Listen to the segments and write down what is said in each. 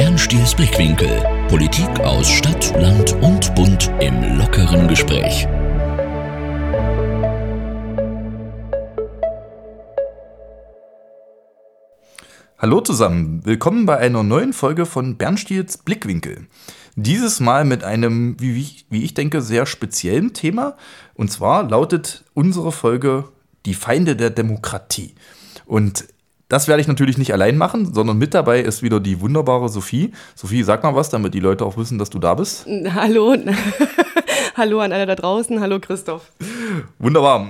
Bernstiels Blickwinkel. Politik aus Stadt, Land und Bund im lockeren Gespräch. Hallo zusammen, willkommen bei einer neuen Folge von Bernstiels Blickwinkel. Dieses Mal mit einem, wie ich denke, sehr speziellen Thema. Und zwar lautet unsere Folge Die Feinde der Demokratie. Und das werde ich natürlich nicht allein machen, sondern mit dabei ist wieder die wunderbare Sophie. Sophie, sag mal was, damit die Leute auch wissen, dass du da bist. Hallo, hallo an alle da draußen, hallo Christoph. Wunderbar.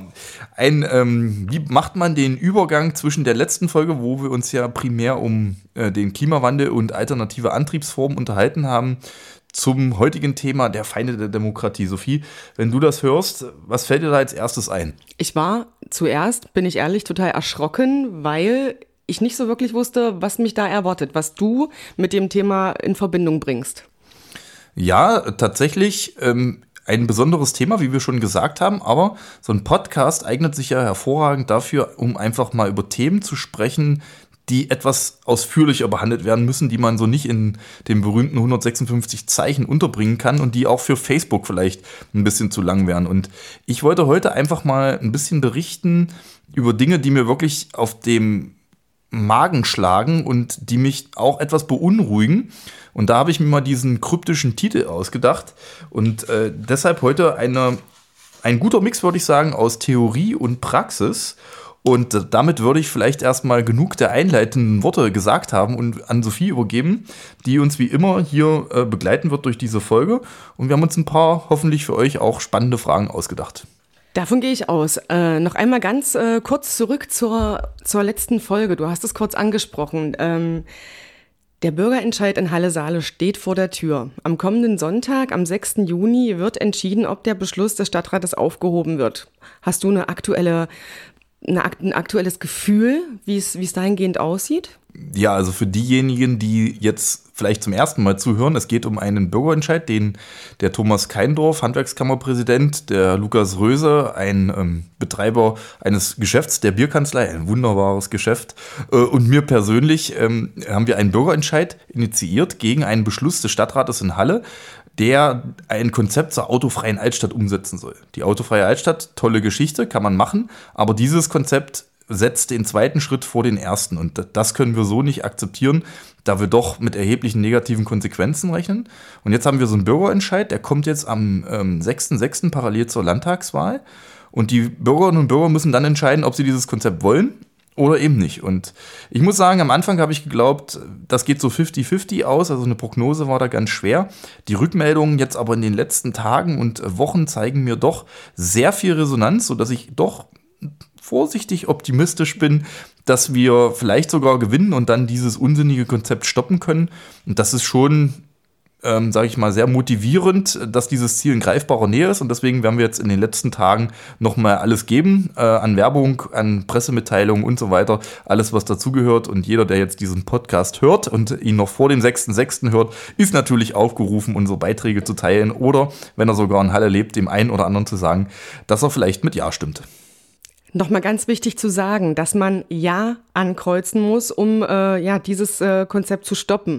Wie macht man den Übergang zwischen der letzten Folge, wo wir uns ja primär um den Klimawandel und alternative Antriebsformen unterhalten haben, zum heutigen Thema der Feinde der Demokratie? Sophie, wenn du das hörst, was fällt dir da als erstes ein? Ich war zuerst, bin ich ehrlich, total erschrocken, weil ich nicht so wirklich wusste, was mich da erwartet, was du mit dem Thema in Verbindung bringst. Ja, tatsächlich ein besonderes Thema, wie wir schon gesagt haben, aber so ein Podcast eignet sich ja hervorragend dafür, um einfach mal über Themen zu sprechen, die etwas ausführlicher behandelt werden müssen, die man so nicht in den berühmten 156 Zeichen unterbringen kann und die auch für Facebook vielleicht ein bisschen zu lang wären. Und ich wollte heute einfach mal ein bisschen berichten über Dinge, die mir wirklich auf dem Magen schlagen und die mich auch etwas beunruhigen. Und da habe ich mir mal diesen kryptischen Titel ausgedacht und deshalb heute ein guter Mix, würde ich sagen, aus Theorie und Praxis. Und damit würde ich vielleicht erstmal genug der einleitenden Worte gesagt haben und an Sophie übergeben, die uns wie immer hier begleiten wird durch diese Folge. Und wir haben uns ein paar hoffentlich für euch auch spannende Fragen ausgedacht. Davon gehe ich aus. Noch einmal ganz kurz zurück zur letzten Folge. Du hast es kurz angesprochen. Der Bürgerentscheid in Halle-Saale steht vor der Tür. Am kommenden Sonntag, am 6. Juni, wird entschieden, ob der Beschluss des Stadtrates aufgehoben wird. Hast du ein aktuelles Gefühl, wie es dahingehend aussieht? Ja, also für diejenigen, die jetzt vielleicht zum ersten Mal zuhören, es geht um einen Bürgerentscheid, den der Thomas Keindorf, Handwerkskammerpräsident, der Lukas Röse, ein Betreiber eines Geschäfts, der Bierkanzlei, ein wunderbares Geschäft, und mir persönlich haben wir einen Bürgerentscheid initiiert gegen einen Beschluss des Stadtrates in Halle, der ein Konzept zur autofreien Altstadt umsetzen soll. Die autofreie Altstadt, tolle Geschichte, kann man machen, aber dieses Konzept setzt den zweiten Schritt vor den ersten und das können wir so nicht akzeptieren, da wir doch mit erheblichen negativen Konsequenzen rechnen. Und jetzt haben wir so einen Bürgerentscheid, der kommt jetzt am 6.6. parallel zur Landtagswahl und die Bürgerinnen und Bürger müssen dann entscheiden, ob sie dieses Konzept wollen oder eben nicht. Und ich muss sagen, am Anfang habe ich geglaubt, das geht so 50-50 aus, also eine Prognose war da ganz schwer. Die Rückmeldungen jetzt aber in den letzten Tagen und Wochen zeigen mir doch sehr viel Resonanz, sodass ich doch vorsichtig optimistisch bin, dass wir vielleicht sogar gewinnen und dann dieses unsinnige Konzept stoppen können. Und das ist schon, sage ich mal, sehr motivierend, dass dieses Ziel in greifbarer Nähe ist. Und deswegen werden wir jetzt in den letzten Tagen nochmal alles geben, an Werbung, an Pressemitteilungen und so weiter. Alles, was dazugehört. Und jeder, der jetzt diesen Podcast hört und ihn noch vor dem 6.6. hört, ist natürlich aufgerufen, unsere Beiträge zu teilen. Oder, wenn er sogar in Halle lebt, dem einen oder anderen zu sagen, dass er vielleicht mit Ja stimmt. Nochmal ganz wichtig zu sagen, dass man Ja ankreuzen muss, um dieses Konzept zu stoppen.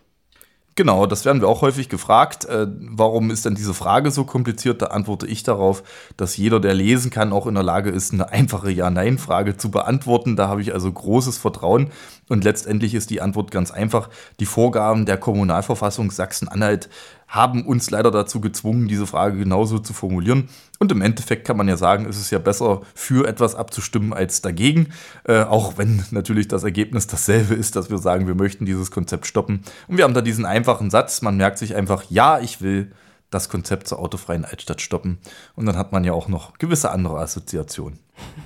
Genau, das werden wir auch häufig gefragt. Warum ist denn diese Frage so kompliziert? Da antworte ich darauf, dass jeder, der lesen kann, auch in der Lage ist, eine einfache Ja-Nein-Frage zu beantworten. Da habe ich also großes Vertrauen. Und letztendlich ist die Antwort ganz einfach. Die Vorgaben der Kommunalverfassung Sachsen-Anhalt haben uns leider dazu gezwungen, diese Frage genauso zu formulieren. Und im Endeffekt kann man ja sagen, es ist ja besser, für etwas abzustimmen als dagegen. Auch wenn natürlich das Ergebnis dasselbe ist, dass wir sagen, wir möchten dieses Konzept stoppen. Und wir haben da diesen einfachen Satz, man merkt sich einfach, ja, ich will das Konzept zur autofreien Altstadt stoppen. Und dann hat man ja auch noch gewisse andere Assoziationen.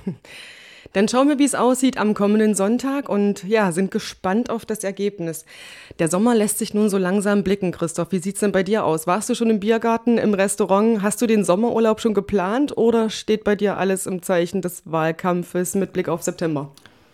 Dann schauen wir, wie es aussieht am kommenden Sonntag und ja, sind gespannt auf das Ergebnis. Der Sommer lässt sich nun so langsam blicken, Christoph. Wie sieht's denn bei dir aus? Warst du schon im Biergarten, im Restaurant? Hast du den Sommerurlaub schon geplant oder steht bei dir alles im Zeichen des Wahlkampfes mit Blick auf September?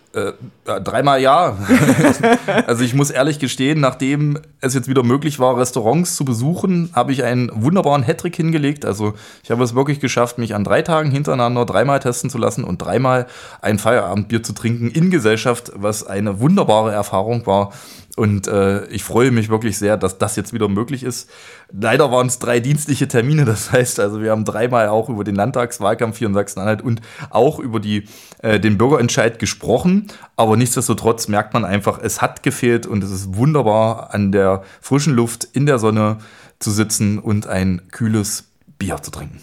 Dreimal ja. Also ich muss ehrlich gestehen, nachdem es jetzt wieder möglich war, Restaurants zu besuchen, habe ich einen wunderbaren Hattrick hingelegt. Also ich habe es wirklich geschafft, mich an 3 Tagen hintereinander 3-mal testen zu lassen und 3-mal ein Feierabendbier zu trinken in Gesellschaft, was eine wunderbare Erfahrung war. Und ich freue mich wirklich sehr, dass das jetzt wieder möglich ist. Leider waren es 3 dienstliche Termine, das heißt, also wir haben 3-mal auch über den Landtagswahlkampf hier in Sachsen-Anhalt und auch über den Bürgerentscheid gesprochen. Aber nichtsdestotrotz merkt man einfach, es hat gefehlt und es ist wunderbar, an der frischen Luft in der Sonne zu sitzen und ein kühles Bier zu trinken.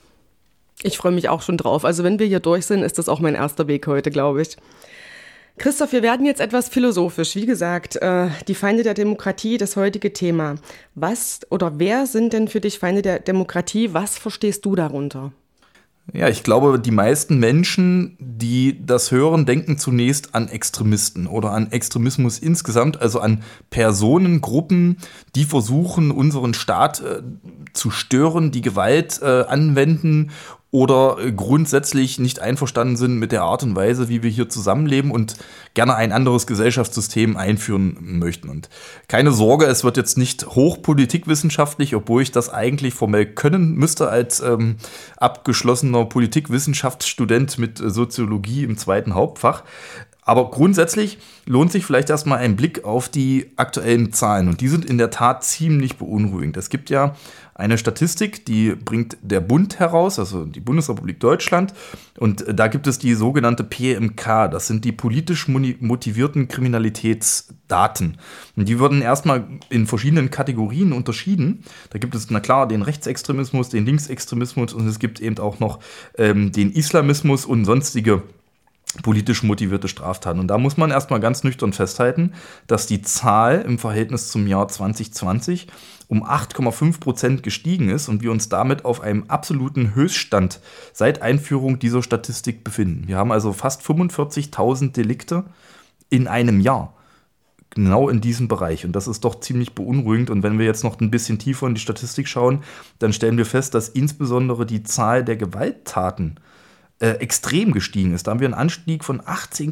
Ich freue mich auch schon drauf. Also wenn wir hier durch sind, ist das auch mein erster Weg heute, glaube ich. Christoph, wir werden jetzt etwas philosophisch. Wie gesagt, die Feinde der Demokratie, das heutige Thema. Was oder wer sind denn für dich Feinde der Demokratie? Was verstehst du darunter? Ja, ich glaube, die meisten Menschen, die das hören, denken zunächst an Extremisten oder an Extremismus insgesamt, also an Personengruppen, die versuchen, unseren Staat zu stören, die Gewalt anwenden oder grundsätzlich nicht einverstanden sind mit der Art und Weise, wie wir hier zusammenleben und gerne ein anderes Gesellschaftssystem einführen möchten. Und keine Sorge, es wird jetzt nicht hochpolitikwissenschaftlich, obwohl ich das eigentlich formell können müsste als abgeschlossener Politikwissenschaftsstudent mit Soziologie im 2. Hauptfach. Aber grundsätzlich lohnt sich vielleicht erstmal ein Blick auf die aktuellen Zahlen. Und die sind in der Tat ziemlich beunruhigend. Es gibt ja eine Statistik, die bringt der Bund heraus, also die Bundesrepublik Deutschland. Und da gibt es die sogenannte PMK. Das sind die politisch motivierten Kriminalitätsdaten. Und die wurden erstmal in verschiedenen Kategorien unterschieden. Da gibt es, na klar, den Rechtsextremismus, den Linksextremismus und es gibt eben auch noch den Islamismus und sonstige politisch motivierte Straftaten. Und da muss man erstmal ganz nüchtern festhalten, dass die Zahl im Verhältnis zum Jahr 2020 um 8,5% gestiegen ist und wir uns damit auf einem absoluten Höchststand seit Einführung dieser Statistik befinden. Wir haben also fast 45.000 Delikte in einem Jahr. Genau in diesem Bereich. Und das ist doch ziemlich beunruhigend. Und wenn wir jetzt noch ein bisschen tiefer in die Statistik schauen, dann stellen wir fest, dass insbesondere die Zahl der Gewalttaten extrem gestiegen ist. Da haben wir einen Anstieg von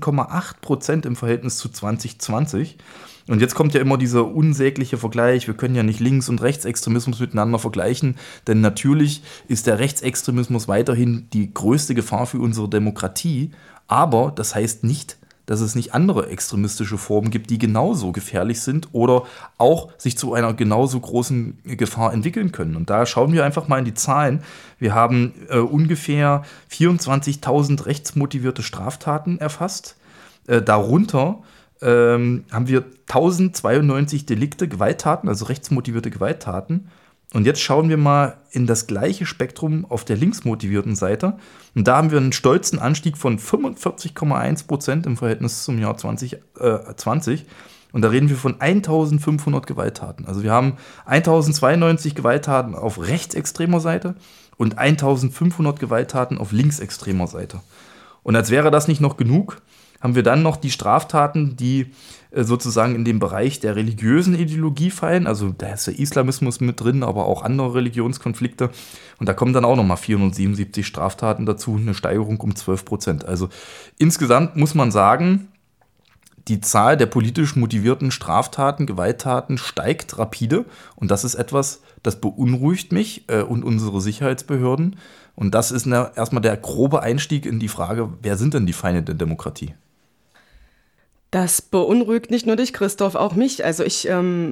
18,8% im Verhältnis zu 2020. Und jetzt kommt ja immer dieser unsägliche Vergleich, wir können ja nicht Links- und Rechtsextremismus miteinander vergleichen, denn natürlich ist der Rechtsextremismus weiterhin die größte Gefahr für unsere Demokratie, aber das heißt nicht, dass es nicht andere extremistische Formen gibt, die genauso gefährlich sind oder auch sich zu einer genauso großen Gefahr entwickeln können. Und da schauen wir einfach mal in die Zahlen. Wir haben ungefähr 24.000 rechtsmotivierte Straftaten erfasst. Darunter haben wir 1092 Delikte, Gewalttaten, also rechtsmotivierte Gewalttaten. Und jetzt schauen wir mal in das gleiche Spektrum auf der linksmotivierten Seite. Und da haben wir einen stolzen Anstieg von 45,1% im Verhältnis zum Jahr 2020. Und da reden wir von 1500 Gewalttaten. Also wir haben 1092 Gewalttaten auf rechtsextremer Seite und 1500 Gewalttaten auf linksextremer Seite. Und als wäre das nicht noch genug, haben wir dann noch die Straftaten, die sozusagen in den Bereich der religiösen Ideologie fallen. Also da ist der Islamismus mit drin, aber auch andere Religionskonflikte. Und da kommen dann auch nochmal 477 Straftaten dazu, eine Steigerung um 12%. Also insgesamt muss man sagen, die Zahl der politisch motivierten Straftaten, Gewalttaten steigt rapide. Und das ist etwas, das beunruhigt mich und unsere Sicherheitsbehörden. Und das ist erstmal der grobe Einstieg in die Frage, wer sind denn die Feinde der Demokratie? Das beunruhigt nicht nur dich, Christoph, auch mich. Also ich,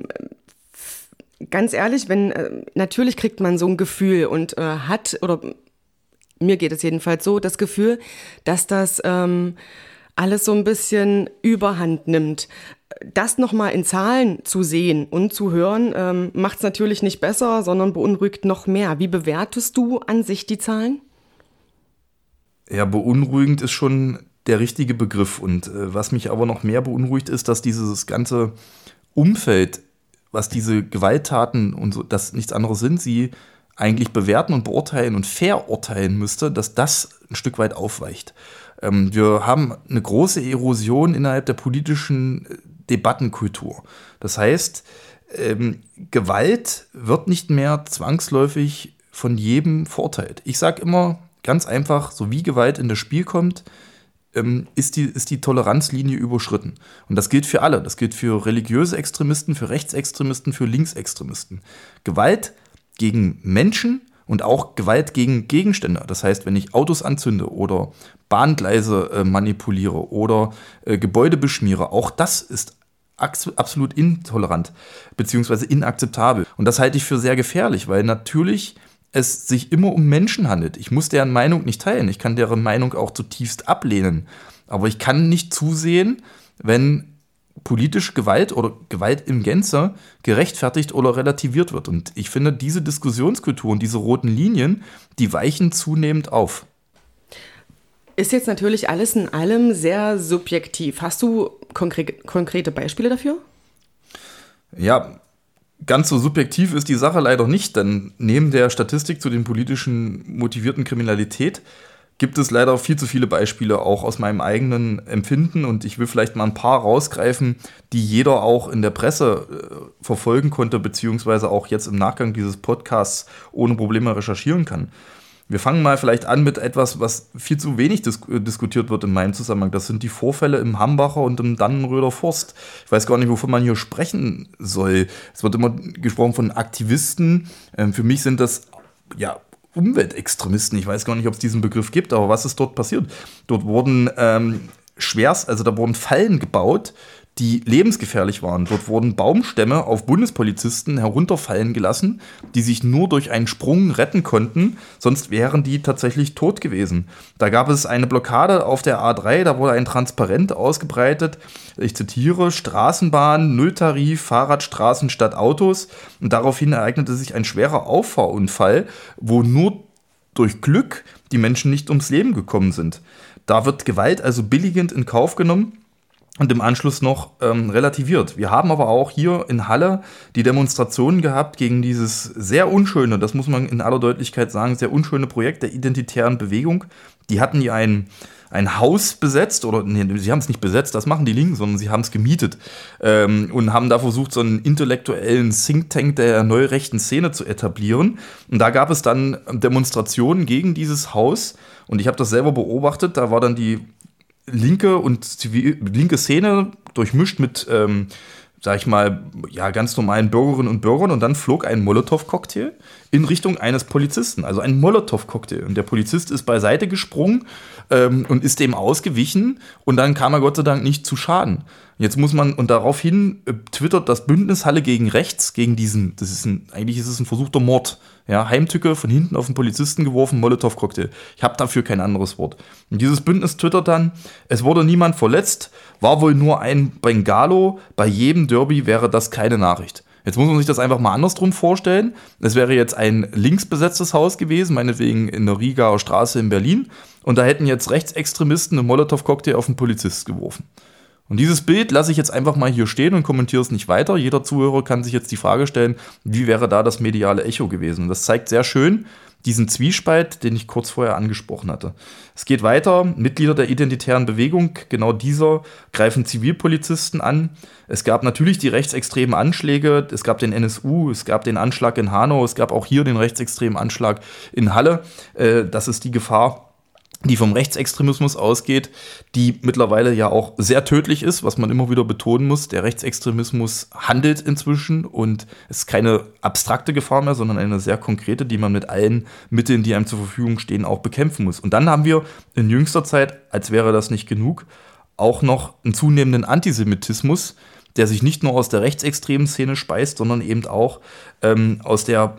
ganz ehrlich, natürlich kriegt man so ein Gefühl und hat, oder mir geht es jedenfalls so, das Gefühl, dass das alles so ein bisschen Überhand nimmt. Das nochmal in Zahlen zu sehen und zu hören, macht es natürlich nicht besser, sondern beunruhigt noch mehr. Wie bewertest du an sich die Zahlen? Ja, beunruhigend ist schon der richtige Begriff. Und was mich aber noch mehr beunruhigt, ist, dass dieses ganze Umfeld, was diese Gewalttaten und so, das nichts anderes sind, sie eigentlich bewerten und beurteilen und verurteilen müsste, dass das ein Stück weit aufweicht. Wir haben eine große Erosion innerhalb der politischen Debattenkultur. Das heißt, Gewalt wird nicht mehr zwangsläufig von jedem verurteilt. Ich sage immer ganz einfach, so wie Gewalt in das Spiel kommt, ist die Toleranzlinie überschritten. Und das gilt für alle. Das gilt für religiöse Extremisten, für Rechtsextremisten, für Linksextremisten. Gewalt gegen Menschen und auch Gewalt gegen Gegenstände. Das heißt, wenn ich Autos anzünde oder Bahngleise manipuliere oder Gebäude beschmiere, auch das ist absolut intolerant bzw. inakzeptabel. Und das halte ich für sehr gefährlich, weil natürlich es sich immer um Menschen handelt. Ich muss deren Meinung nicht teilen. Ich kann deren Meinung auch zutiefst ablehnen. Aber ich kann nicht zusehen, wenn politische Gewalt oder Gewalt in Gänze gerechtfertigt oder relativiert wird. Und ich finde, diese Diskussionskultur und diese roten Linien, die weichen zunehmend auf. Ist jetzt natürlich alles in allem sehr subjektiv. Hast du konkrete Beispiele dafür? Ja, ganz so subjektiv ist die Sache leider nicht, denn neben der Statistik zu den politischen motivierten Kriminalität gibt es leider viel zu viele Beispiele auch aus meinem eigenen Empfinden und ich will vielleicht mal ein paar rausgreifen, die jeder auch in der Presse verfolgen konnte, beziehungsweise auch jetzt im Nachgang dieses Podcasts ohne Probleme recherchieren kann. Wir fangen mal vielleicht an mit etwas, was viel zu wenig diskutiert wird in meinem Zusammenhang. Das sind die Vorfälle im Hambacher und im Dannenröder Forst. Ich weiß gar nicht, wovon man hier sprechen soll. Es wird immer gesprochen von Aktivisten. Für mich sind das Umweltextremisten. Ich weiß gar nicht, ob es diesen Begriff gibt, aber was ist dort passiert? Dort wurden da wurden Fallen gebaut, die lebensgefährlich waren. Dort wurden Baumstämme auf Bundespolizisten herunterfallen gelassen, die sich nur durch einen Sprung retten konnten, sonst wären die tatsächlich tot gewesen. Da gab es eine Blockade auf der A3, da wurde ein Transparent ausgebreitet, ich zitiere, Straßenbahn, Nulltarif, Fahrradstraßen statt Autos. Und daraufhin ereignete sich ein schwerer Auffahrunfall, wo nur durch Glück die Menschen nicht ums Leben gekommen sind. Da wird Gewalt also billigend in Kauf genommen und im Anschluss noch relativiert. Wir haben aber auch hier in Halle die Demonstrationen gehabt gegen dieses sehr unschöne, das muss man in aller Deutlichkeit sagen, sehr unschöne Projekt der identitären Bewegung. Die hatten hier ein Haus besetzt, sie haben es nicht besetzt, das machen die Linken, sondern sie haben es gemietet und haben da versucht, so einen intellektuellen Think Tank der neurechten Szene zu etablieren. Und da gab es dann Demonstrationen gegen dieses Haus und ich habe das selber beobachtet, da war dann die linke Szene durchmischt mit, ganz normalen Bürgerinnen und Bürgern und dann flog ein Molotow-Cocktail in Richtung eines Polizisten, also ein Molotow-Cocktail. Und der Polizist ist beiseite gesprungen und ist dem ausgewichen und dann kam er Gott sei Dank nicht zu Schaden. Jetzt muss man, und daraufhin twittert das Bündnis Halle gegen Rechts, gegen diesen, eigentlich ist es ein versuchter Mord. Ja, Heimtücke von hinten auf den Polizisten geworfen, Molotow-Cocktail. Ich habe dafür kein anderes Wort. Und dieses Bündnis twittert dann, es wurde niemand verletzt, war wohl nur ein Bengalo, bei jedem Derby wäre das keine Nachricht. Jetzt muss man sich das einfach mal andersrum vorstellen. Es wäre jetzt ein linksbesetztes Haus gewesen, meinetwegen in der Rigaer Straße in Berlin. Und da hätten jetzt Rechtsextremisten einen Molotow-Cocktail auf den Polizist geworfen. Und dieses Bild lasse ich jetzt einfach mal hier stehen und kommentiere es nicht weiter. Jeder Zuhörer kann sich jetzt die Frage stellen, wie wäre da das mediale Echo gewesen? Und das zeigt sehr schön diesen Zwiespalt, den ich kurz vorher angesprochen hatte. Es geht weiter. Mitglieder der identitären Bewegung, genau dieser, greifen Zivilpolizisten an. Es gab natürlich die rechtsextremen Anschläge. Es gab den NSU, es gab den Anschlag in Hanau, es gab auch hier den rechtsextremen Anschlag in Halle. Das ist die Gefahr, die vom Rechtsextremismus ausgeht, die mittlerweile ja auch sehr tödlich ist, was man immer wieder betonen muss. Der Rechtsextremismus handelt inzwischen und es ist keine abstrakte Gefahr mehr, sondern eine sehr konkrete, die man mit allen Mitteln, die einem zur Verfügung stehen, auch bekämpfen muss. Und dann haben wir in jüngster Zeit, als wäre das nicht genug, auch noch einen zunehmenden Antisemitismus, der sich nicht nur aus der rechtsextremen Szene speist, sondern eben auch aus der,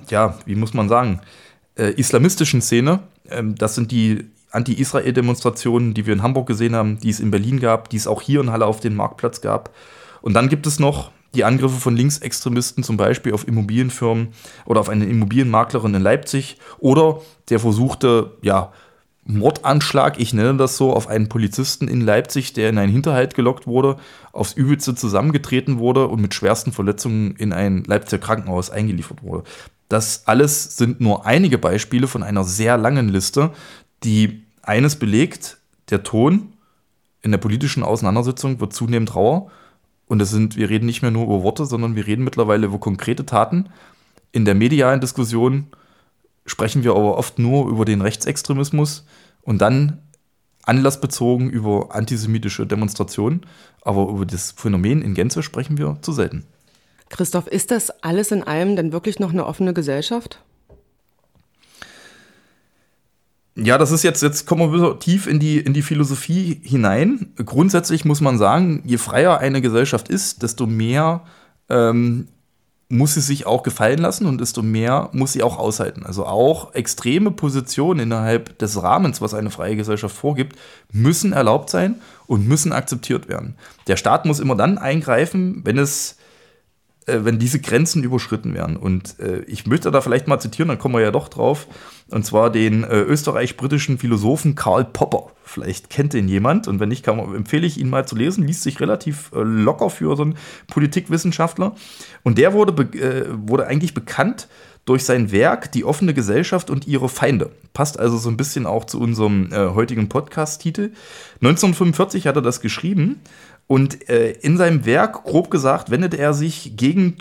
islamistischen Szene. Das sind die Anti-Israel-Demonstrationen, die wir in Hamburg gesehen haben, die es in Berlin gab, die es auch hier in Halle auf den Marktplatz gab. Und dann gibt es noch die Angriffe von Linksextremisten, zum Beispiel auf Immobilienfirmen oder auf eine Immobilienmaklerin in Leipzig oder der versuchte, Mordanschlag, ich nenne das so, auf einen Polizisten in Leipzig, der in einen Hinterhalt gelockt wurde, aufs Übelste zusammengetreten wurde und mit schwersten Verletzungen in ein Leipziger Krankenhaus eingeliefert wurde. Das alles sind nur einige Beispiele von einer sehr langen Liste, die eines belegt: der Ton in der politischen Auseinandersetzung wird zunehmend rauer und wir reden nicht mehr nur über Worte, sondern wir reden mittlerweile über konkrete Taten. In der medialen Diskussion sprechen wir aber oft nur über den Rechtsextremismus und dann anlassbezogen über antisemitische Demonstrationen, aber über das Phänomen in Gänze sprechen wir zu selten. Christoph, ist das alles in allem denn wirklich noch eine offene Gesellschaft? Ja, das ist jetzt kommen wir tief in die Philosophie hinein. Grundsätzlich muss man sagen, je freier eine Gesellschaft ist, desto mehr muss sie sich auch gefallen lassen und desto mehr muss sie auch aushalten. Also auch extreme Positionen innerhalb des Rahmens, was eine freie Gesellschaft vorgibt, müssen erlaubt sein und müssen akzeptiert werden. Der Staat muss immer dann eingreifen, wenn diese Grenzen überschritten werden. Und ich möchte da vielleicht mal zitieren, dann kommen wir ja doch drauf, und zwar den österreich-britischen Philosophen Karl Popper. Vielleicht kennt ihn jemand, und wenn nicht, empfehle ich ihn mal zu lesen. Liest sich relativ locker für so einen Politikwissenschaftler. Und der wurde eigentlich bekannt durch sein Werk Die offene Gesellschaft und ihre Feinde. Passt also so ein bisschen auch zu unserem heutigen Podcast-Titel. 1945 hat er das geschrieben. Und in seinem Werk, grob gesagt, wendet er sich gegen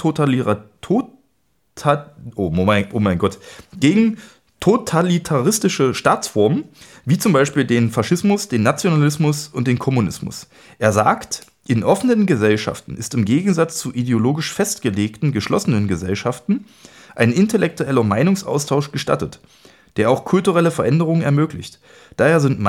gegen totalitaristische Staatsformen, wie zum Beispiel den Faschismus, den Nationalismus und den Kommunismus. Er sagt, in offenen Gesellschaften ist im Gegensatz zu ideologisch festgelegten, geschlossenen Gesellschaften ein intellektueller Meinungsaustausch gestattet, der auch kulturelle Veränderungen ermöglicht. Daher sind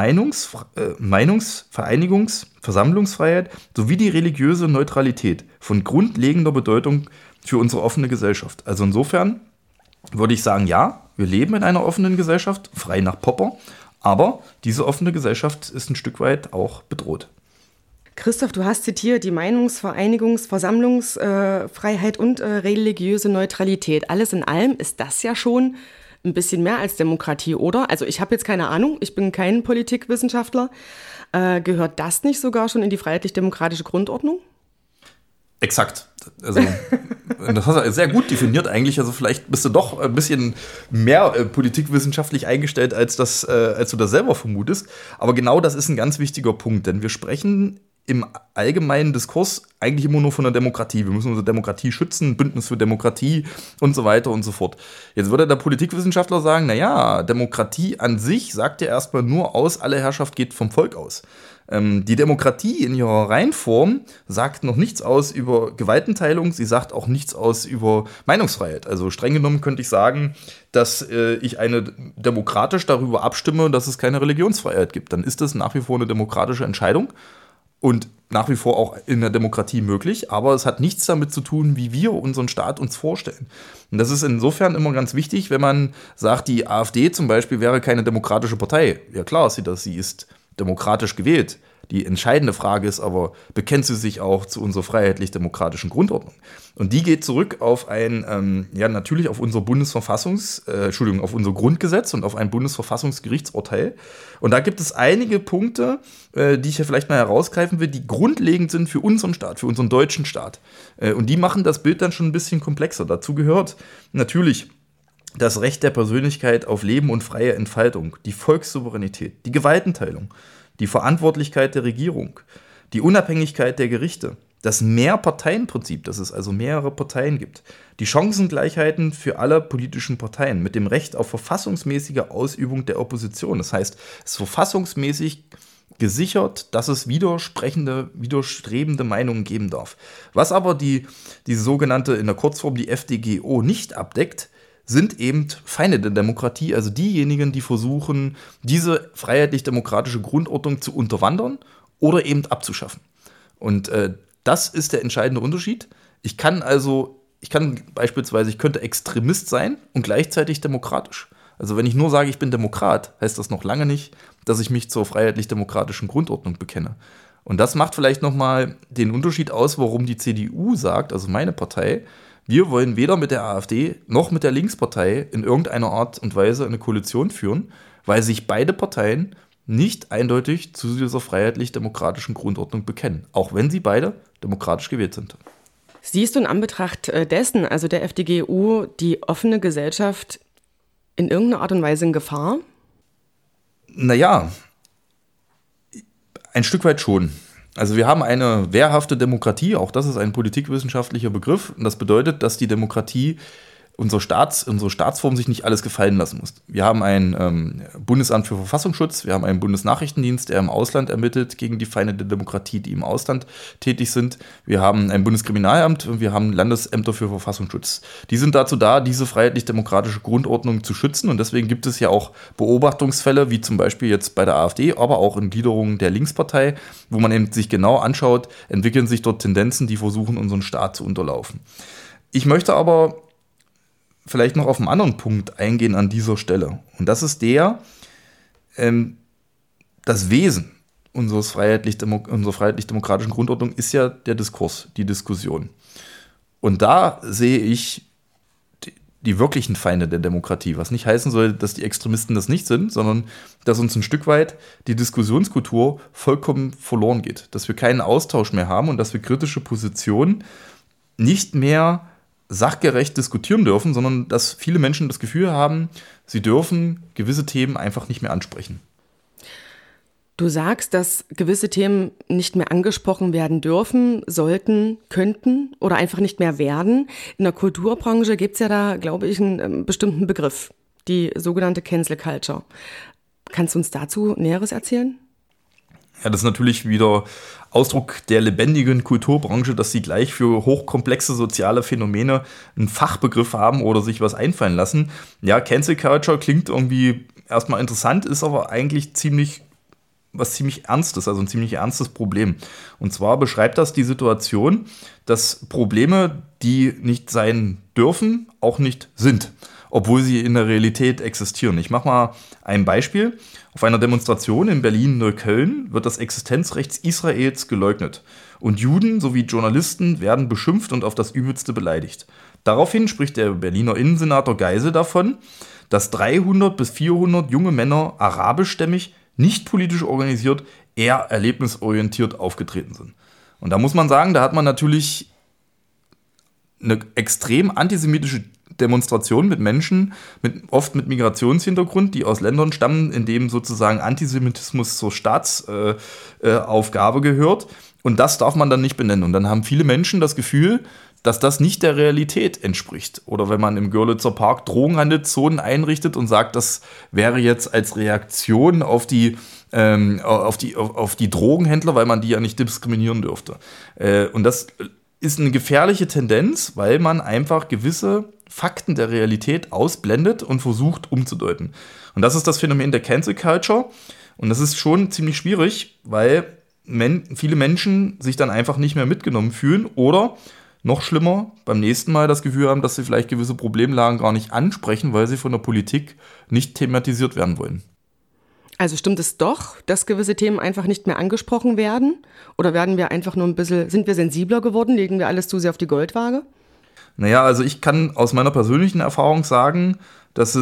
Vereinigungs-, Versammlungsfreiheit sowie die religiöse Neutralität von grundlegender Bedeutung für unsere offene Gesellschaft. Also insofern würde ich sagen, ja, wir leben in einer offenen Gesellschaft, frei nach Popper, aber diese offene Gesellschaft ist ein Stück weit auch bedroht. Christoph, du hast zitiert die Meinungs-, Vereinigungs-, Versammlungsfreiheit und religiöse Neutralität. Alles in allem ist das ja schon ein bisschen mehr als Demokratie, oder? Also ich habe jetzt keine Ahnung, ich bin kein Politikwissenschaftler. Gehört das nicht sogar schon in die freiheitlich-demokratische Grundordnung? Exakt. Also, das hast du sehr gut definiert eigentlich. Also vielleicht bist du doch ein bisschen mehr politikwissenschaftlich eingestellt, als du das selber vermutest. Aber genau das ist ein ganz wichtiger Punkt, denn wir sprechen im allgemeinen Diskurs eigentlich immer nur von der Demokratie. Wir müssen unsere Demokratie schützen, Bündnis für Demokratie und so weiter und so fort. Jetzt würde der Politikwissenschaftler sagen, naja, Demokratie an sich sagt ja erstmal nur aus, alle Herrschaft geht vom Volk aus. Die Demokratie in ihrer Reihenform sagt noch nichts aus über Gewaltenteilung, sie sagt auch nichts aus über Meinungsfreiheit. Also streng genommen könnte ich sagen, dass ich demokratisch darüber abstimme, dass es keine Religionsfreiheit gibt. Dann ist das nach wie vor eine demokratische Entscheidung und nach wie vor auch in der Demokratie möglich, aber es hat nichts damit zu tun, wie wir unseren Staat uns vorstellen. Und das ist insofern immer ganz wichtig, wenn man sagt, die AfD zum Beispiel wäre keine demokratische Partei. Ja klar ist sie das, sie ist demokratisch gewählt. Die entscheidende Frage ist aber, bekennt sie sich auch zu unserer freiheitlich-demokratischen Grundordnung? Und die geht zurück auf natürlich auf unser auf unser Grundgesetz und auf ein Bundesverfassungsgerichtsurteil. Und da gibt es einige Punkte, die ich hier vielleicht mal herausgreifen will, die grundlegend sind für unseren Staat, für unseren deutschen Staat. Und die machen das Bild dann schon ein bisschen komplexer. Dazu gehört natürlich das Recht der Persönlichkeit auf Leben und freie Entfaltung, die Volkssouveränität, die Gewaltenteilung, die Verantwortlichkeit der Regierung, die Unabhängigkeit der Gerichte, das Mehrparteienprinzip, dass es also mehrere Parteien gibt, die Chancengleichheiten für alle politischen Parteien mit dem Recht auf verfassungsmäßige Ausübung der Opposition. Das heißt, es ist verfassungsmäßig gesichert, dass es widerstrebende Meinungen geben darf. Was aber diese sogenannte, in der Kurzform die FDGO nicht abdeckt, sind eben Feinde der Demokratie, also diejenigen, die versuchen, diese freiheitlich-demokratische Grundordnung zu unterwandern oder eben abzuschaffen. Und das ist der entscheidende Unterschied. Ich könnte Extremist sein und gleichzeitig demokratisch. Also wenn ich nur sage, ich bin Demokrat, heißt das noch lange nicht, dass ich mich zur freiheitlich-demokratischen Grundordnung bekenne. Und das macht vielleicht nochmal den Unterschied aus, warum die CDU sagt, also meine Partei, wir wollen weder mit der AfD noch mit der Linkspartei in irgendeiner Art und Weise eine Koalition führen, weil sich beide Parteien nicht eindeutig zu dieser freiheitlich-demokratischen Grundordnung bekennen, auch wenn sie beide demokratisch gewählt sind. Siehst du in Anbetracht dessen, also der FDGU, die offene Gesellschaft in irgendeiner Art und Weise in Gefahr? Naja, ein Stück weit schon. Also wir haben eine wehrhafte Demokratie, auch das ist ein politikwissenschaftlicher Begriff. Und das bedeutet, dass die Demokratie unsere Staatsform sich nicht alles gefallen lassen muss. Wir haben ein Bundesamt für Verfassungsschutz, wir haben einen Bundesnachrichtendienst, der im Ausland ermittelt gegen die Feinde der Demokratie, die im Ausland tätig sind. Wir haben ein Bundeskriminalamt und wir haben Landesämter für Verfassungsschutz. Die sind dazu da, diese freiheitlich-demokratische Grundordnung zu schützen, und deswegen gibt es ja auch Beobachtungsfälle, wie zum Beispiel jetzt bei der AfD, aber auch in Gliederungen der Linkspartei, wo man eben sich genau anschaut, entwickeln sich dort Tendenzen, die versuchen, unseren Staat zu unterlaufen. Ich möchte aber vielleicht noch auf einen anderen Punkt eingehen an dieser Stelle. Und das ist das Wesen unserer freiheitlich-demokratischen Grundordnung ist ja der Diskurs, die Diskussion. Und da sehe ich die wirklichen Feinde der Demokratie, was nicht heißen soll, dass die Extremisten das nicht sind, sondern dass uns ein Stück weit die Diskussionskultur vollkommen verloren geht, dass wir keinen Austausch mehr haben und dass wir kritische Positionen nicht mehr sachgerecht diskutieren dürfen, sondern dass viele Menschen das Gefühl haben, sie dürfen gewisse Themen einfach nicht mehr ansprechen. Du sagst, dass gewisse Themen nicht mehr angesprochen werden dürfen, sollten, könnten oder einfach nicht mehr werden. In der Kulturbranche gibt es ja da, glaube ich, einen bestimmten Begriff, die sogenannte Cancel Culture. Kannst du uns dazu Näheres erzählen? Ja, das ist natürlich wieder Ausdruck der lebendigen Kulturbranche, dass sie gleich für hochkomplexe soziale Phänomene einen Fachbegriff haben oder sich was einfallen lassen. Ja, Cancel Culture klingt irgendwie erstmal interessant, ist aber eigentlich ziemlich Ernstes, also ein ziemlich ernstes Problem. Und zwar beschreibt das die Situation, dass Probleme, die nicht sein dürfen, auch nicht sind, obwohl sie in der Realität existieren. Ich mache mal ein Beispiel. Auf einer Demonstration in Berlin-Neukölln wird das Existenzrecht Israels geleugnet. Und Juden sowie Journalisten werden beschimpft und auf das Übelste beleidigt. Daraufhin spricht der Berliner Innensenator Geisel davon, dass 300 bis 400 junge Männer arabischstämmig, nicht politisch organisiert, eher erlebnisorientiert aufgetreten sind. Und da muss man sagen, da hat man natürlich eine extrem antisemitische Demonstration mit Menschen, oft mit Migrationshintergrund, die aus Ländern stammen, in denen sozusagen Antisemitismus zur Staatsaufgabe gehört. Und das darf man dann nicht benennen. Und dann haben viele Menschen das Gefühl, dass das nicht der Realität entspricht. Oder wenn man im Görlitzer Park Drogenhandelszonen einrichtet und sagt, das wäre jetzt als Reaktion auf die Drogenhändler, weil man die ja nicht diskriminieren dürfte. Und das ist eine gefährliche Tendenz, weil man einfach gewisse Fakten der Realität ausblendet und versucht umzudeuten. Und das ist das Phänomen der Cancel Culture. Und das ist schon ziemlich schwierig, weil viele Menschen sich dann einfach nicht mehr mitgenommen fühlen oder noch schlimmer, beim nächsten Mal das Gefühl haben, dass sie vielleicht gewisse Problemlagen gar nicht ansprechen, weil sie von der Politik nicht thematisiert werden wollen. Also stimmt es doch, dass gewisse Themen einfach nicht mehr angesprochen werden? Oder werden wir einfach nur sind wir sensibler geworden? Legen wir alles zu sehr auf die Goldwaage? Naja, also ich kann aus meiner persönlichen Erfahrung sagen, dass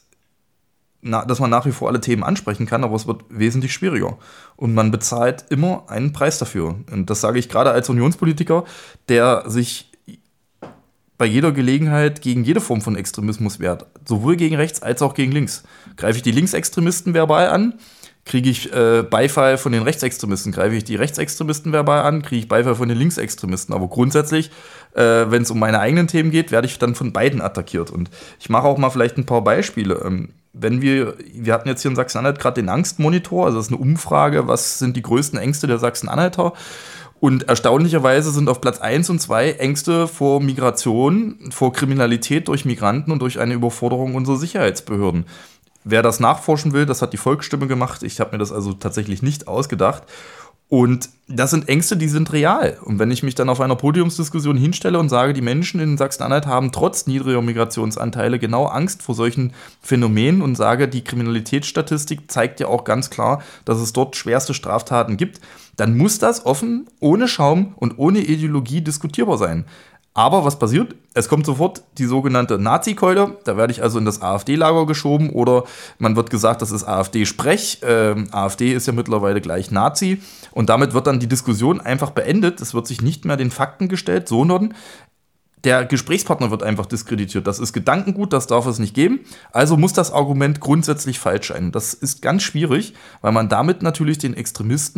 man nach wie vor alle Themen ansprechen kann, aber es wird wesentlich schwieriger. Und man bezahlt immer einen Preis dafür. Und das sage ich gerade als Unionspolitiker, der sich bei jeder Gelegenheit gegen jede Form von Extremismus wehrt. Sowohl gegen rechts als auch gegen links. Greife ich die Linksextremisten verbal an, kriege ich Beifall von den Rechtsextremisten. Greife ich die Rechtsextremisten verbal an, kriege ich Beifall von den Linksextremisten. Aber grundsätzlich, wenn es um meine eigenen Themen geht, werde ich dann von beiden attackiert. Und ich mache auch mal vielleicht ein paar Beispiele. Wir hatten jetzt hier in Sachsen-Anhalt gerade den Angstmonitor, also das ist eine Umfrage, was sind die größten Ängste der Sachsen-Anhalter. Und erstaunlicherweise sind auf Platz 1 und 2 Ängste vor Migration, vor Kriminalität durch Migranten und durch eine Überforderung unserer Sicherheitsbehörden. Wer das nachforschen will, das hat die Volksstimme gemacht. Ich habe mir das also tatsächlich nicht ausgedacht. Und das sind Ängste, die sind real. Und wenn ich mich dann auf einer Podiumsdiskussion hinstelle und sage, die Menschen in Sachsen-Anhalt haben trotz niedriger Migrationsanteile genau Angst vor solchen Phänomenen und sage, die Kriminalitätsstatistik zeigt ja auch ganz klar, dass es dort schwerste Straftaten gibt, dann muss das offen, ohne Schaum und ohne Ideologie diskutierbar sein. Aber was passiert? Es kommt sofort die sogenannte Nazi-Keule. Da werde ich also in das AfD-Lager geschoben oder man wird gesagt, das ist AfD-Sprech. AfD ist ja mittlerweile gleich Nazi. Und damit wird dann die Diskussion einfach beendet. Es wird sich nicht mehr den Fakten gestellt, sondern der Gesprächspartner wird einfach diskreditiert. Das ist Gedankengut, das darf es nicht geben. Also muss das Argument grundsätzlich falsch sein. Das ist ganz schwierig, weil man damit natürlich den Extremisten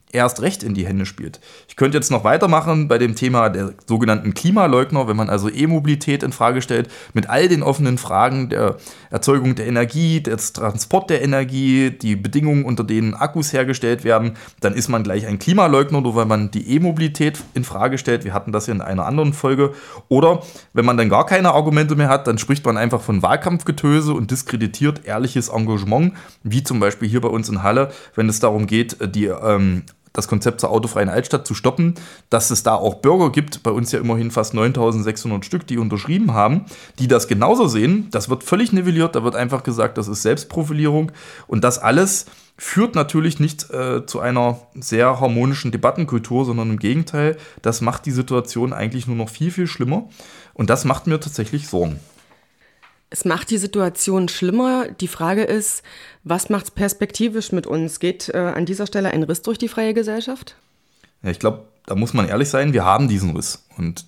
erst recht in die Hände spielt. Ich könnte jetzt noch weitermachen bei dem Thema der sogenannten Klimaleugner, wenn man also E-Mobilität in Frage stellt, mit all den offenen Fragen der Erzeugung der Energie, des Transport der Energie, die Bedingungen, unter denen Akkus hergestellt werden, dann ist man gleich ein Klimaleugner, nur weil man die E-Mobilität in Frage stellt. Wir hatten das ja in einer anderen Folge. Oder wenn man dann gar keine Argumente mehr hat, dann spricht man einfach von Wahlkampfgetöse und diskreditiert ehrliches Engagement, wie zum Beispiel hier bei uns in Halle, wenn es darum geht, das Konzept zur autofreien Altstadt zu stoppen, dass es da auch Bürger gibt, bei uns ja immerhin fast 9.600 Stück, die unterschrieben haben, die das genauso sehen. Das wird völlig nivelliert, da wird einfach gesagt, das ist Selbstprofilierung und das alles führt natürlich nicht zu einer sehr harmonischen Debattenkultur, sondern im Gegenteil, das macht die Situation eigentlich nur noch viel, viel schlimmer und das macht mir tatsächlich Sorgen. Es macht die Situation schlimmer. Die Frage ist, was macht es perspektivisch mit uns? Geht an dieser Stelle ein Riss durch die freie Gesellschaft? Ja, ich glaube, da muss man ehrlich sein, wir haben diesen Riss. Und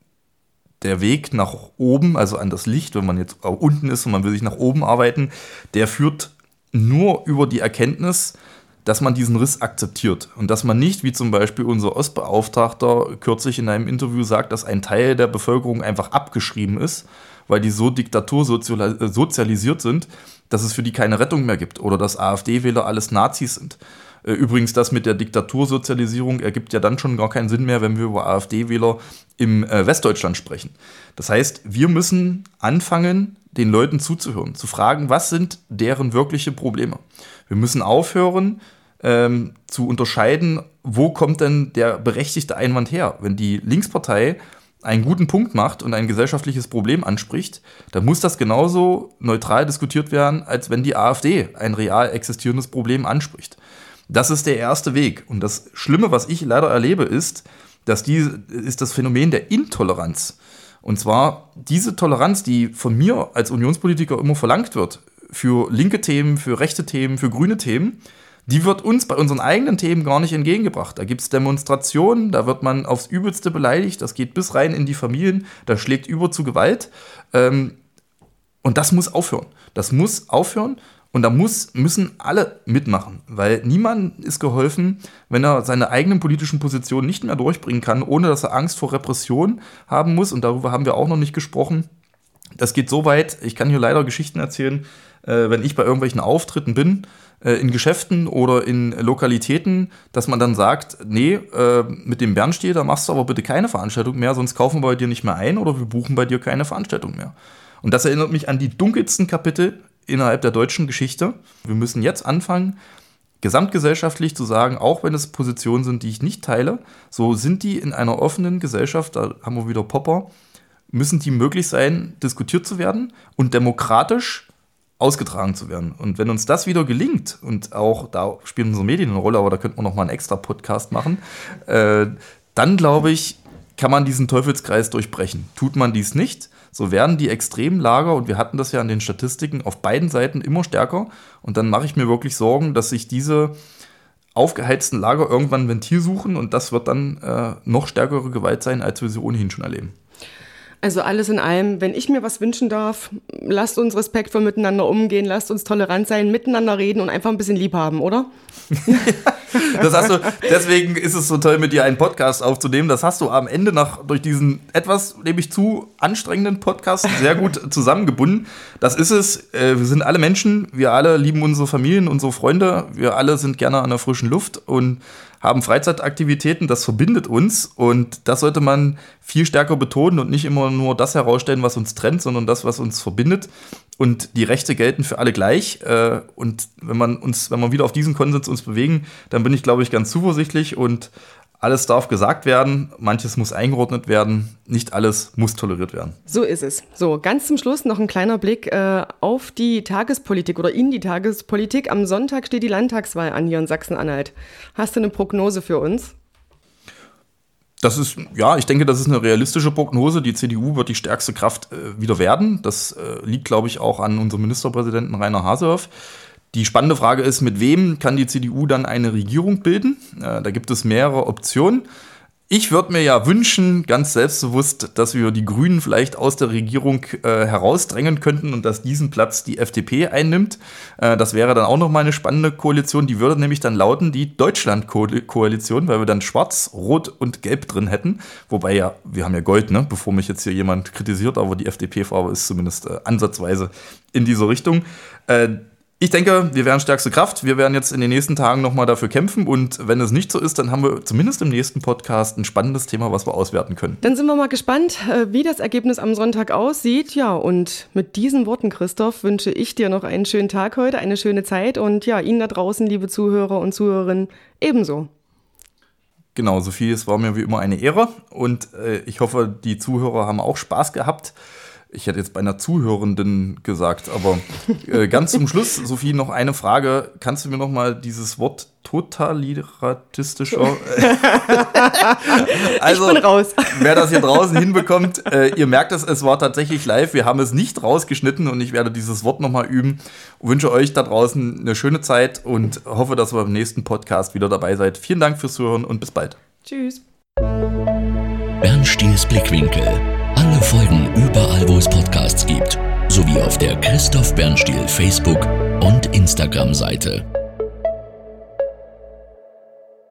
der Weg nach oben, also an das Licht, wenn man jetzt unten ist und man will sich nach oben arbeiten, der führt nur über die Erkenntnis, dass man diesen Riss akzeptiert und dass man nicht, wie zum Beispiel unser Ostbeauftragter kürzlich in einem Interview sagt, dass ein Teil der Bevölkerung einfach abgeschrieben ist, weil die so diktatursozialisiert sind, dass es für die keine Rettung mehr gibt oder dass AfD-Wähler alles Nazis sind. Übrigens, das mit der Diktatursozialisierung ergibt ja dann schon gar keinen Sinn mehr, wenn wir über AfD-Wähler im Westdeutschland sprechen. Das heißt, wir müssen anfangen, den Leuten zuzuhören, zu fragen, was sind deren wirkliche Probleme. Wir müssen aufhören, zu unterscheiden, wo kommt denn der berechtigte Einwand her. Wenn die Linkspartei einen guten Punkt macht und ein gesellschaftliches Problem anspricht, dann muss das genauso neutral diskutiert werden, als wenn die AfD ein real existierendes Problem anspricht. Das ist der erste Weg. Und das Schlimme, was ich leider erlebe, ist das Phänomen der Intoleranz. Und zwar diese Toleranz, die von mir als Unionspolitiker immer verlangt wird, für linke Themen, für rechte Themen, für grüne Themen, die wird uns bei unseren eigenen Themen gar nicht entgegengebracht. Da gibt es Demonstrationen, da wird man aufs Übelste beleidigt, das geht bis rein in die Familien, das schlägt über zu Gewalt. Und das muss aufhören. Das muss aufhören und da müssen alle mitmachen, weil niemandem ist geholfen, wenn er seine eigenen politischen Positionen nicht mehr durchbringen kann, ohne dass er Angst vor Repression haben muss. Und darüber haben wir auch noch nicht gesprochen. Das geht so weit, ich kann hier leider Geschichten erzählen, wenn ich bei irgendwelchen Auftritten bin, in Geschäften oder in Lokalitäten, dass man dann sagt, nee, mit dem Bernstiel, da machst du aber bitte keine Veranstaltung mehr, sonst kaufen wir bei dir nicht mehr ein oder wir buchen bei dir keine Veranstaltung mehr. Und das erinnert mich an die dunkelsten Kapitel innerhalb der deutschen Geschichte. Wir müssen jetzt anfangen, gesamtgesellschaftlich zu sagen, auch wenn es Positionen sind, die ich nicht teile, so sind die in einer offenen Gesellschaft, da haben wir wieder Popper, müssen die möglich sein, diskutiert zu werden und demokratisch ausgetragen zu werden. Und wenn uns das wieder gelingt, und auch da spielen unsere Medien eine Rolle, aber da könnte man noch mal einen extra Podcast machen, dann glaube ich, kann man diesen Teufelskreis durchbrechen. Tut man dies nicht, so werden die extremen Lager, und wir hatten das ja an den Statistiken, auf beiden Seiten immer stärker. Und dann mache ich mir wirklich Sorgen, dass sich diese aufgeheizten Lager irgendwann ein Ventil suchen und das wird dann noch stärkere Gewalt sein, als wir sie ohnehin schon erleben. Also alles in allem, wenn ich mir was wünschen darf, lasst uns respektvoll miteinander umgehen, lasst uns tolerant sein, miteinander reden und einfach ein bisschen lieb haben, oder? Das hast du, deswegen ist es so toll, mit dir einen Podcast aufzunehmen. Das hast du am Ende durch diesen etwas, nehme ich zu, anstrengenden Podcast sehr gut zusammengebunden. Das ist es. Wir sind alle Menschen, wir alle lieben unsere Familien, unsere Freunde, wir alle sind gerne an der frischen Luft und haben Freizeitaktivitäten, das verbindet uns und das sollte man viel stärker betonen und nicht immer nur das herausstellen, was uns trennt, sondern das, was uns verbindet. Und die Rechte gelten für alle gleich. Und wenn wir wieder auf diesen Konsens uns bewegen, dann bin ich, glaube ich, ganz zuversichtlich und alles darf gesagt werden, manches muss eingeordnet werden, nicht alles muss toleriert werden. So ist es. So, ganz zum Schluss noch ein kleiner Blick auf die Tagespolitik oder in die Tagespolitik. Am Sonntag steht die Landtagswahl an hier in Sachsen-Anhalt. Hast du eine Prognose für uns? Ich denke, das ist eine realistische Prognose. Die CDU wird die stärkste Kraft wieder werden. Das liegt, glaube ich, auch an unserem Ministerpräsidenten Rainer Haseloff. Die spannende Frage ist, mit wem kann die CDU dann eine Regierung bilden? Da gibt es mehrere Optionen. Ich würde mir ja wünschen, ganz selbstbewusst, dass wir die Grünen vielleicht aus der Regierung herausdrängen könnten und dass diesen Platz die FDP einnimmt. Das wäre dann auch nochmal eine spannende Koalition. Die würde nämlich dann lauten, die Deutschland-Koalition, weil wir dann Schwarz, Rot und Gelb drin hätten. Wobei ja, wir haben ja Gold, ne? Bevor mich jetzt hier jemand kritisiert, aber die FDP-Farbe ist zumindest ansatzweise in diese Richtung. Ich denke, wir wären stärkste Kraft. Wir werden jetzt in den nächsten Tagen nochmal dafür kämpfen. Und wenn es nicht so ist, dann haben wir zumindest im nächsten Podcast ein spannendes Thema, was wir auswerten können. Dann sind wir mal gespannt, wie das Ergebnis am Sonntag aussieht. Ja, und mit diesen Worten, Christoph, wünsche ich dir noch einen schönen Tag heute, eine schöne Zeit. Und ja, Ihnen da draußen, liebe Zuhörer und Zuhörerinnen, ebenso. Genau, Sophie, es war mir wie immer eine Ehre. Und ich hoffe, die Zuhörer haben auch Spaß gehabt. Ich hätte jetzt bei einer Zuhörenden gesagt, aber ganz zum Schluss, Sophie, noch eine Frage. Kannst du mir noch mal dieses Wort totalitaristischer... Also, ich bin raus. Wer das hier draußen hinbekommt, ihr merkt es war tatsächlich live. Wir haben es nicht rausgeschnitten und ich werde dieses Wort noch mal üben. Ich wünsche euch da draußen eine schöne Zeit und hoffe, dass ihr beim nächsten Podcast wieder dabei seid. Vielen Dank fürs Zuhören und bis bald. Tschüss. Bernstihls Blickwinkel. Alle Folgen überall, wo es Podcasts gibt, sowie auf der Christoph Bernstiel Facebook- und Instagram-Seite.